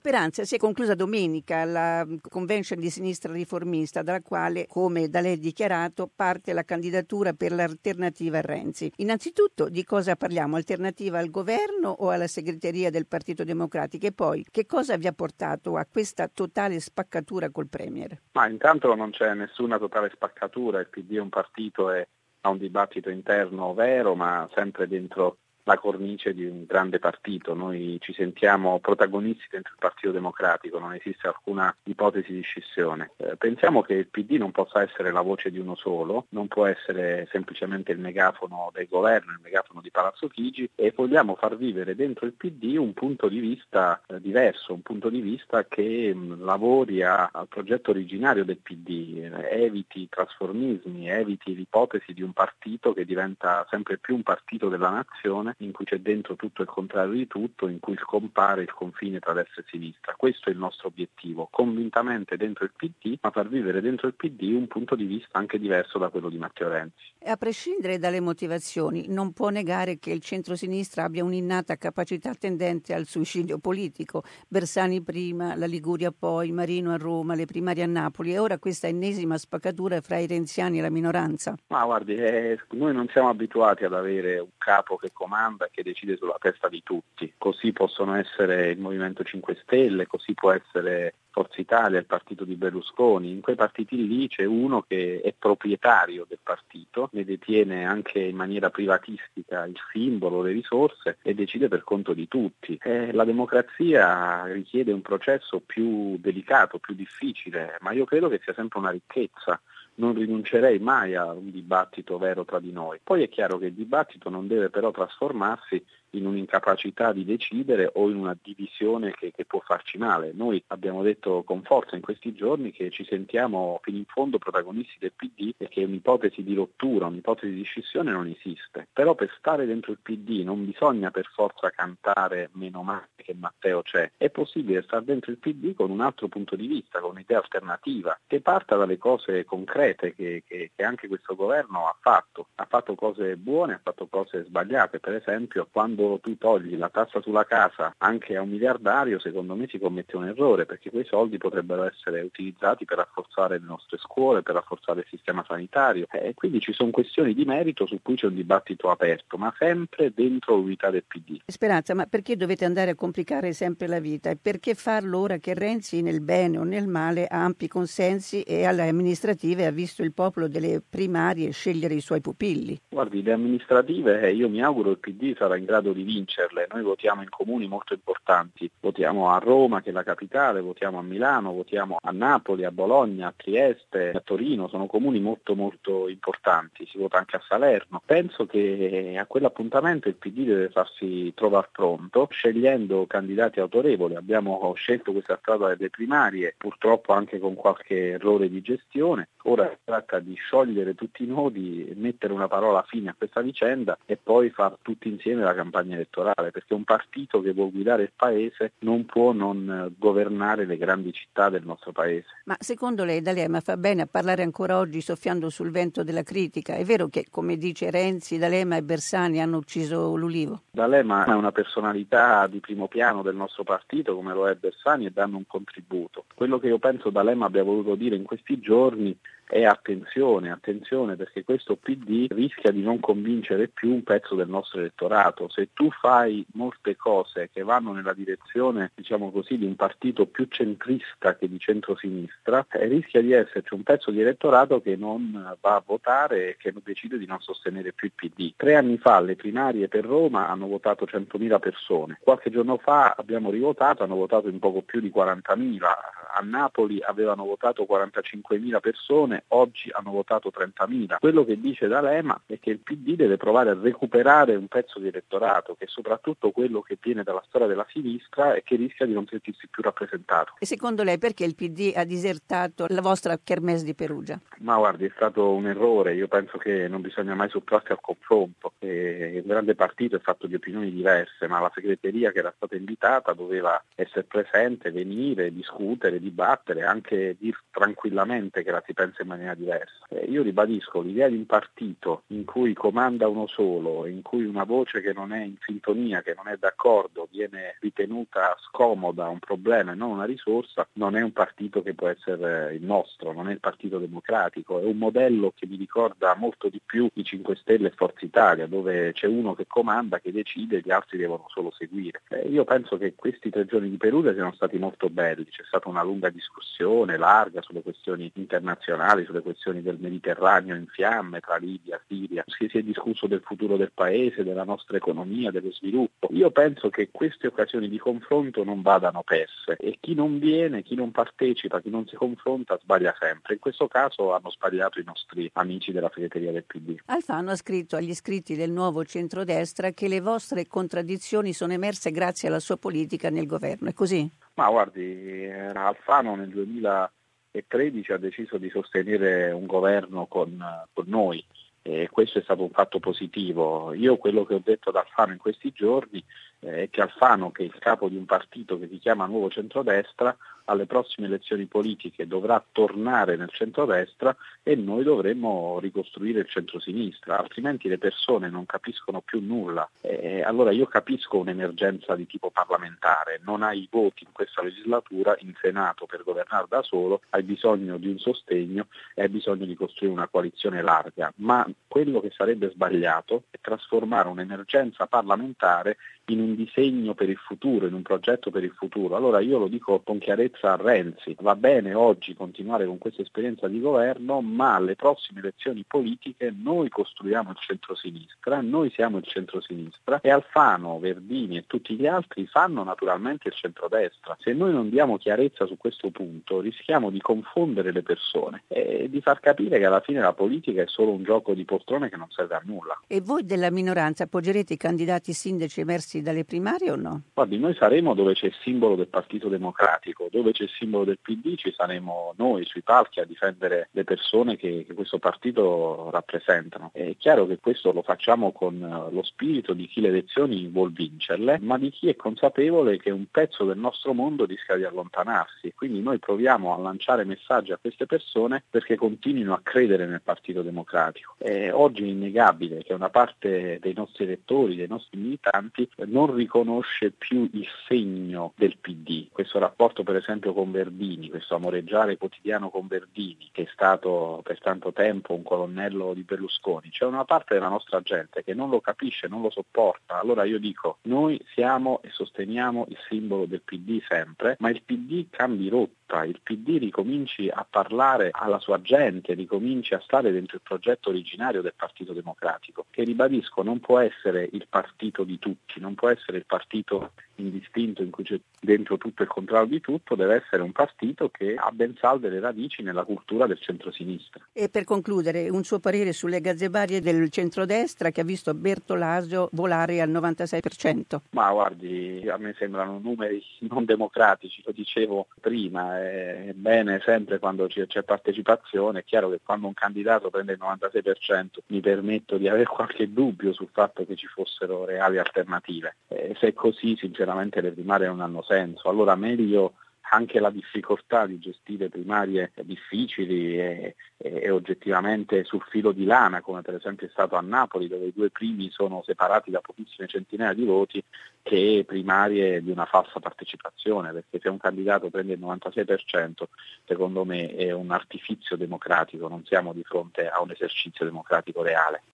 Speranza, si è conclusa domenica la convention di sinistra riformista, dalla quale, come da lei dichiarato, parte la candidatura per l'alternativa a Renzi. Innanzitutto, di cosa parliamo? Alternativa al governo o alla segreteria del Partito Democratico? E poi, che cosa vi ha portato a questa totale spaccatura col Premier? Ma intanto non c'è nessuna totale spaccatura, il PD è un partito e ha un dibattito interno vero, ma sempre dentro la cornice di un grande partito. Noi ci sentiamo protagonisti dentro il Partito Democratico, non esiste alcuna ipotesi di scissione. Pensiamo che il PD non possa essere la voce di uno solo, non può essere semplicemente il megafono del governo, il megafono di Palazzo Chigi, e vogliamo far vivere dentro il PD un punto di vista diverso, un punto di vista che lavori al progetto originario del PD, eviti i trasformismi, eviti l'ipotesi di un partito che diventa sempre più un partito della nazione, in cui c'è dentro tutto il contrario di tutto, in cui scompare il confine tra destra e sinistra. Questo è il nostro obiettivo, convintamente dentro il PD, ma far vivere dentro il PD un punto di vista anche diverso da quello di Matteo Renzi. A prescindere dalle motivazioni, non può negare che il centro-sinistra abbia un'innata capacità tendente al suicidio politico. Bersani prima, la Liguria poi, Marino a Roma, le primarie a Napoli e ora questa ennesima spaccatura fra i renziani e la minoranza. Ma guardi, noi non siamo abituati ad avere un capo che comanda e che decide sulla testa di tutti. Così possono essere il Movimento 5 Stelle, così può essere Forza Italia, il partito di Berlusconi. In quei partiti lì c'è uno che è proprietario del partito, ne detiene anche in maniera privatistica il simbolo, le risorse e decide per conto di tutti. La democrazia richiede un processo più delicato, più difficile, ma io credo che sia sempre una ricchezza. Non rinuncerei mai a un dibattito vero tra di noi. Poi è chiaro che il dibattito non deve però trasformarsi in un'incapacità di decidere o in una divisione che può farci male. Noi abbiamo detto con forza in questi giorni che ci sentiamo fino in fondo protagonisti del PD e che un'ipotesi di rottura, un'ipotesi di scissione non esiste. Però per stare dentro il PD non bisogna per forza cantare meno male che Matteo c'è. È possibile stare dentro il PD con un altro punto di vista, con un'idea alternativa, che parta dalle cose concrete che anche questo governo ha fatto. Ha fatto cose buone, ha fatto cose sbagliate. Per esempio, quando tu togli la tassa sulla casa anche a un miliardario, secondo me si commette un errore, perché quei soldi potrebbero essere utilizzati per rafforzare le nostre scuole, per rafforzare il sistema sanitario, e quindi ci sono questioni di merito su cui c'è un dibattito aperto, ma sempre dentro l'unità del PD. Speranza, ma perché dovete andare a complicare sempre la vita? E perché farlo ora che Renzi, nel bene o nel male, ha ampi consensi e alle amministrative ha visto il popolo delle primarie scegliere i suoi pupilli? Guardi, le amministrative, io mi auguro il PD sarà in grado di vincerle. Noi votiamo in comuni molto importanti, votiamo a Roma che è la capitale, votiamo a Milano, votiamo a Napoli, a Bologna, a Trieste, a Torino, sono comuni molto molto importanti, si vota anche a Salerno. Penso che a quell'appuntamento il PD deve farsi trovare pronto, scegliendo candidati autorevoli. Abbiamo scelto questa strada delle primarie, purtroppo anche con qualche errore di gestione. Ora si tratta di sciogliere tutti i nodi, mettere una parola fine a questa vicenda e poi far tutti insieme la campagna elettorale, perché un partito che vuol guidare il paese non può non governare le grandi città del nostro paese. Ma secondo lei D'Alema fa bene a parlare ancora oggi soffiando sul vento della critica? È vero che, come dice Renzi, D'Alema e Bersani hanno ucciso l'ulivo? D'Alema è una personalità di primo piano del nostro partito, come lo è Bersani, e danno un contributo. Quello che io penso D'Alema abbia voluto dire in questi giorni è attenzione, perché questo PD rischia di non convincere più un pezzo del nostro elettorato. Se tu fai molte cose che vanno nella direzione, diciamo così, di un partito più centrista che di centrosinistra, rischia di esserci un pezzo di elettorato che non va a votare e che decide di non sostenere più il PD. 3 anni fa alle primarie per Roma hanno votato 100.000 persone, qualche giorno fa abbiamo rivotato, hanno votato in poco più di 40.000, a Napoli avevano votato 45.000 persone, oggi hanno votato 30.000. Quello che dice D'Alema è che il PD deve provare a recuperare un pezzo di elettorato, che è soprattutto quello che viene dalla storia della sinistra e che rischia di non sentirsi più rappresentato. E secondo lei perché il PD ha disertato la vostra kermesse di Perugia? Ma guardi, è stato un errore, io penso che non bisogna mai sottrarsi al confronto. Un grande partito è fatto di opinioni diverse, ma la segreteria che era stata invitata doveva essere presente, venire, discutere, dibattere, anche dir tranquillamente che la si pensa in in maniera diversa. Io ribadisco l'idea di un partito in cui comanda uno solo, in cui una voce che non è in sintonia, che non è d'accordo, viene ritenuta scomoda, un problema e non una risorsa, non è un partito che può essere il nostro, non è il Partito Democratico, è un modello che mi ricorda molto di più i 5 Stelle e Forza Italia, dove c'è uno che comanda, che decide e gli altri devono solo seguire. Io penso che questi 3 giorni di Perugia siano stati molto belli, c'è stata una lunga discussione, larga, sulle questioni internazionali, sulle questioni del Mediterraneo in fiamme, tra Libia, Siria, si è discusso del futuro del paese, della nostra economia, dello sviluppo. Io penso che queste occasioni di confronto non vadano perse e chi non viene, chi non partecipa, chi non si confronta sbaglia sempre. In questo caso hanno sbagliato i nostri amici della segreteria del PD. Alfano ha scritto agli iscritti del Nuovo Centrodestra che le vostre contraddizioni sono emerse grazie alla sua politica nel governo, è così? Ma guardi, Alfano nel 2013 ha deciso di sostenere un governo con noi e questo è stato un fatto positivo. Io quello che ho detto ad Alfano in questi giorni è che Alfano, che è il capo di un partito che si chiama Nuovo Centrodestra, alle prossime elezioni politiche dovrà tornare nel centrodestra e noi dovremmo ricostruire il centrosinistra, altrimenti le persone non capiscono più nulla. Allora io capisco un'emergenza di tipo parlamentare, non hai i voti in questa legislatura in Senato per governare da solo, hai bisogno di un sostegno e hai bisogno di costruire una coalizione larga, ma quello che sarebbe sbagliato è trasformare un'emergenza parlamentare in un disegno per il futuro, in un progetto per il futuro. Allora io lo dico con chiarezza a Renzi, va bene oggi continuare con questa esperienza di governo, ma alle prossime elezioni politiche noi costruiamo il centrosinistra, noi siamo il centrosinistra e Alfano, Verdini e tutti gli altri fanno naturalmente il centrodestra. Se noi non diamo chiarezza su questo punto rischiamo di confondere le persone e di far capire che alla fine la politica è solo un gioco di poltrone che non serve a nulla. E voi della minoranza appoggerete i candidati sindaci emersi dalle primarie o no? Guardi, noi saremo dove c'è il simbolo del Partito Democratico, dove c'è il simbolo del PD ci saremo noi sui palchi a difendere le persone che questo partito rappresentano. È chiaro che questo lo facciamo con lo spirito di chi le elezioni vuol vincerle, ma di chi è consapevole che un pezzo del nostro mondo rischia di allontanarsi. Quindi noi proviamo a lanciare messaggi a queste persone perché continuino a credere nel Partito Democratico. Oggi è innegabile che una parte dei nostri elettori, dei nostri militanti, non riconosce più il segno del PD. Questo rapporto per esempio con Verdini, questo amoreggiare quotidiano con Verdini, che è stato per tanto tempo un colonnello di Berlusconi, c'è una parte della nostra gente che non lo capisce, non lo sopporta. Allora io dico, noi siamo e sosteniamo il simbolo del PD sempre, ma il PD cambi rotta, il PD ricominci a parlare alla sua gente, ricominci a stare dentro il progetto originario del Partito Democratico, che ribadisco non può essere il partito di tutti, non può essere il partito indistinto in cui c'è dentro tutto il contrario di tutto, deve essere un partito che ha ben salde le radici nella cultura del centrosinistra. E per concludere, un suo parere sulle gazzebarie del centrodestra che ha visto Bertolaso volare al 96%? Ma guardi, a me sembrano numeri non democratici, lo dicevo prima, è bene sempre quando c'è partecipazione, è chiaro che quando un candidato prende il 96% mi permetto di avere qualche dubbio sul fatto che ci fossero reali alternative. Se è così sinceramente le primarie non hanno senso, allora meglio anche la difficoltà di gestire primarie difficili e oggettivamente sul filo di lana, come per esempio è stato a Napoli, dove i 2 primi sono separati da pochissime centinaia di voti, che primarie di una falsa partecipazione, perché se un candidato prende il 96% secondo me è un artifizio democratico, non siamo di fronte a un esercizio democratico reale.